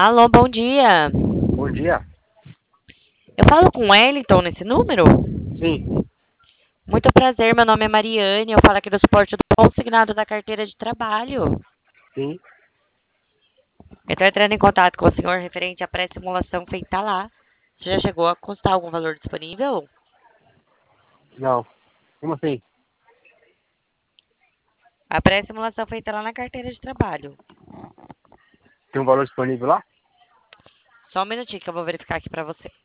Alô, bom dia. Bom dia. Eu falo com o Wellington nesse número? Sim, Muito prazer, meu nome é Mariane. Eu falo aqui do suporte do consignado da carteira de trabalho. sim. Eu estou entrando em contato com o senhor referente à pré-simulação feita lá. Você já chegou a custar algum valor disponível? Não. Como assim? A pré-simulação feita lá na carteira de trabalho. Tem um valor disponível lá? Só um minutinho que eu vou verificar aqui para você.